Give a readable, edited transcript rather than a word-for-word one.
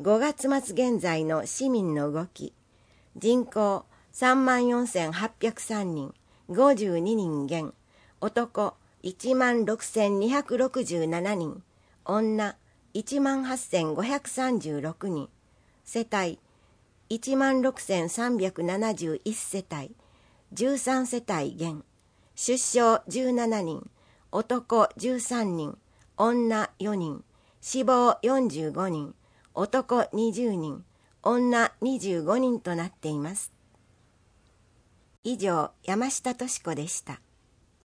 5月末現在の市民の動き。人口34,803人、52人減。男16,267人、女18,536人。世帯16,371世帯、13世帯減。出生17人、男13人、女4人。死亡45人、男20人、女25人となっています。以上、山下敏子でした。